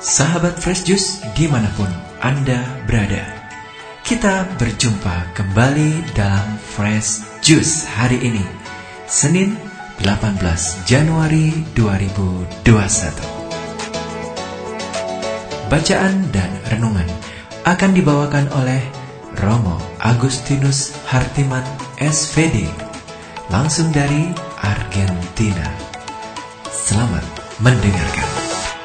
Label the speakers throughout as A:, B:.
A: Sahabat Fresh Juice dimanapun Anda berada, kita berjumpa kembali dalam Fresh Juice hari ini, Senin 18 Januari 2021. Bacaan dan renungan akan dibawakan oleh Romo Agustinus Hartiman SVD, langsung dari Argentina. Selamat mendengarkan.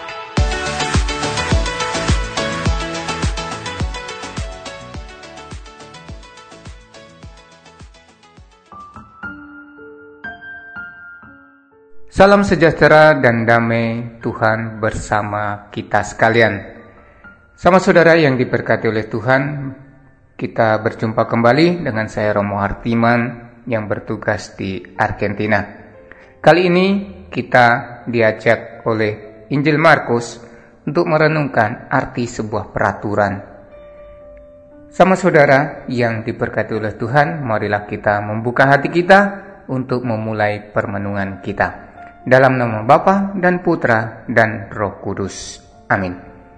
B: Salam sejahtera dan damai Tuhan bersama kita sekalian. Sama saudara yang diberkati oleh Tuhan, kita berjumpa kembali dengan saya Romo Hartiman yang bertugas di Argentina. Kali ini kita diajak oleh Injil Markus untuk merenungkan arti sebuah peraturan. Sama saudara yang diberkati oleh Tuhan, marilah kita membuka hati kita untuk memulai permenungan kita. Dalam nama Bapa dan Putra dan Roh Kudus. Amin.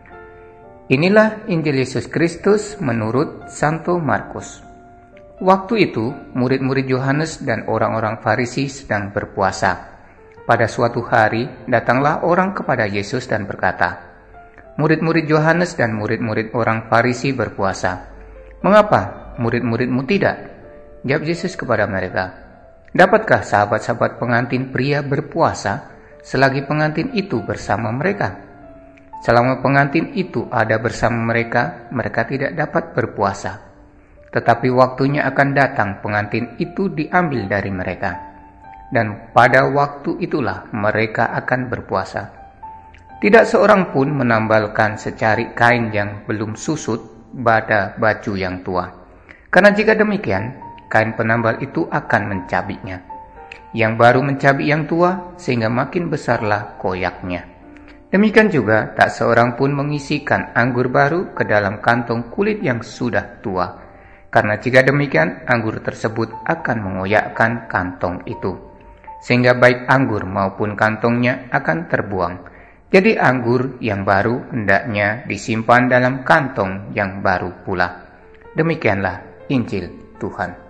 B: Inilah Injil Yesus Kristus menurut Santo Markus. Waktu itu, murid-murid Yohanes dan orang-orang Farisi sedang berpuasa. Pada suatu hari, datanglah orang kepada Yesus dan berkata, "Murid-murid Yohanes dan murid-murid orang Farisi berpuasa. Mengapa murid-muridmu tidak?" Jawab Yesus kepada mereka, "Dapatkah sahabat-sahabat pengantin pria berpuasa selagi pengantin itu bersama mereka? Selama pengantin itu ada bersama mereka, mereka tidak dapat berpuasa. Tetapi waktunya akan datang pengantin itu diambil dari mereka. Dan pada waktu itulah mereka akan berpuasa. Tidak seorang pun menambalkan secarik kain yang belum susut pada baju yang tua. Karena jika demikian, kain penambal itu akan mencabiknya. Yang baru mencabik yang tua, sehingga makin besarlah koyaknya. Demikian juga tak seorang pun mengisikan anggur baru ke dalam kantong kulit yang sudah tua. Karena jika demikian, anggur tersebut akan mengoyakkan kantong itu, sehingga baik anggur maupun kantongnya akan terbuang. Jadi anggur yang baru hendaknya disimpan dalam kantong yang baru pula." Demikianlah Injil Tuhan.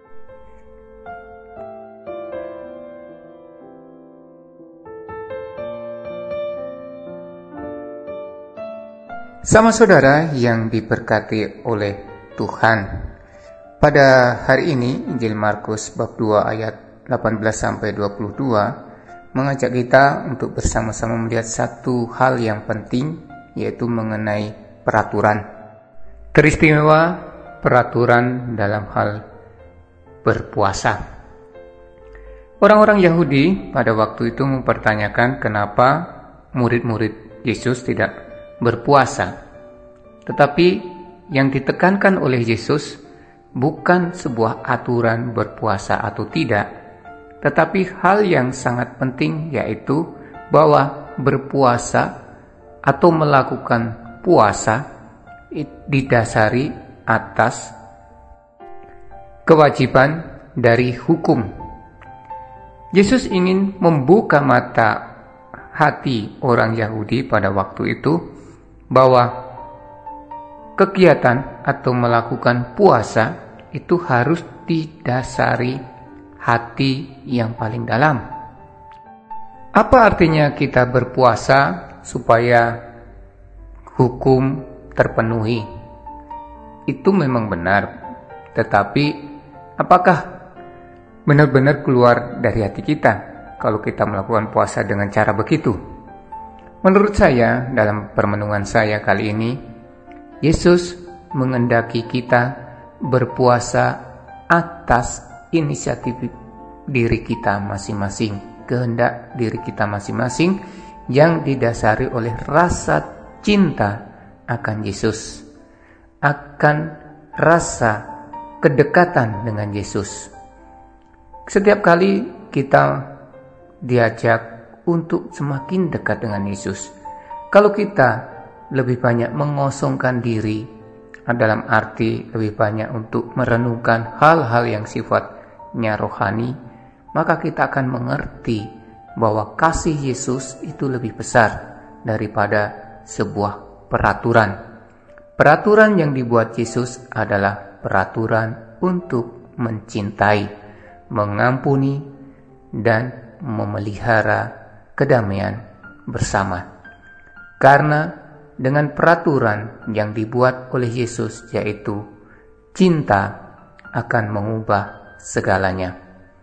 B: Sama saudara yang diberkati oleh Tuhan, pada hari ini Injil Markus bab 2 ayat 18-22 mengajak kita untuk bersama-sama melihat satu hal yang penting, yaitu mengenai peraturan. Teristimewa peraturan dalam hal berpuasa. Orang-orang Yahudi pada waktu itu mempertanyakan kenapa murid-murid Yesus tidak berpuasa. Tetapi yang ditekankan oleh Yesus bukan sebuah aturan berpuasa atau tidak, tetapi hal yang sangat penting, yaitu bahwa berpuasa atau melakukan puasa didasari atas kewajiban dari hukum. Yesus ingin membuka mata hati orang Yahudi pada waktu itu bahwa kegiatan atau melakukan puasa itu harus didasari hati yang paling dalam. Apa artinya kita berpuasa supaya hukum terpenuhi? Itu memang benar, tetapi apakah benar-benar keluar dari hati kita kalau kita melakukan puasa dengan cara begitu? Menurut saya, dalam permenungan saya kali ini, Yesus mengendaki kita berpuasa atas inisiatif diri kita masing-masing, kehendak diri kita masing-masing yang didasari oleh rasa cinta akan Yesus, akan rasa kedekatan dengan Yesus. Setiap kali kita diajak untuk semakin dekat dengan Yesus. Kalau kita lebih banyak mengosongkan diri, dalam arti lebih banyak untuk merenungkan hal-hal yang sifatnya rohani, maka kita akan mengerti bahwa kasih Yesus itu lebih besar daripada sebuah peraturan. Peraturan yang dibuat Yesus adalah peraturan untuk mencintai, mengampuni, dan memelihara kedamaian bersama. Karena dengan peraturan yang dibuat oleh Yesus, yaitu cinta, akan mengubah segalanya.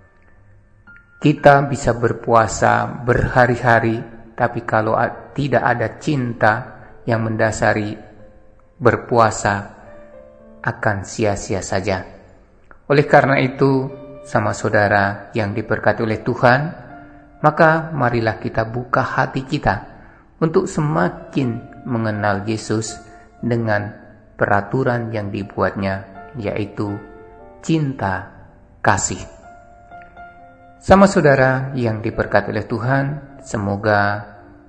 B: Kita bisa berpuasa berhari-hari, tapi kalau tidak ada cinta yang mendasari berpuasa, akan sia-sia saja. Oleh karena itu, sama saudara yang diberkati oleh Tuhan, maka marilah kita buka hati kita untuk semakin mengenal Yesus dengan peraturan yang dibuatnya, yaitu cinta kasih. Sama saudara yang diberkati oleh Tuhan, semoga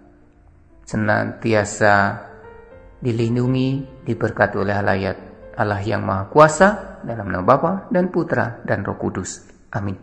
B: senantiasa dilindungi, diberkati oleh Allah yang Maha Kuasa, dalam nama Bapa dan Putra dan Roh Kudus. Amin.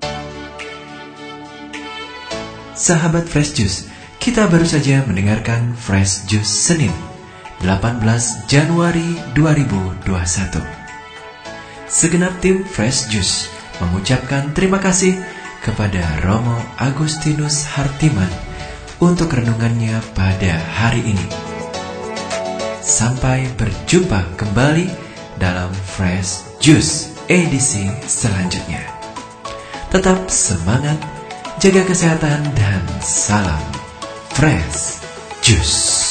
A: Sahabat Fresh Juice, kita baru saja mendengarkan Fresh Juice Senin 18 Januari 2021. Segenap tim Fresh Juice mengucapkan terima kasih kepada Romo Agustinus Hartiman untuk renungannya pada hari ini. Sampai berjumpa kembali dalam Fresh Juice edisi selanjutnya. Tetap semangat, jaga kesehatan, dan salam Fresh Juice.